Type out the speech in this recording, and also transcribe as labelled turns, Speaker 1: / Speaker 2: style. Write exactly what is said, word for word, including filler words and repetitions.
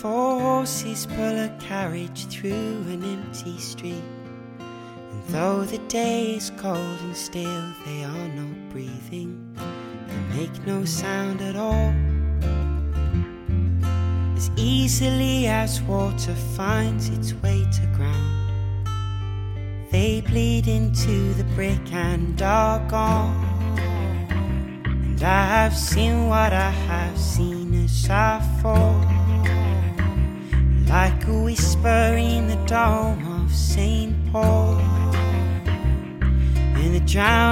Speaker 1: Four horses pull a carriage through an empty street, and though the day is cold and still, they are not breathing, they make no sound at all. As easily as water finds its way to ground, they bleed into the brick and are gone. And I have seen what I have seen as I fall, like a whisper in the dome of Saint Paul, in the drown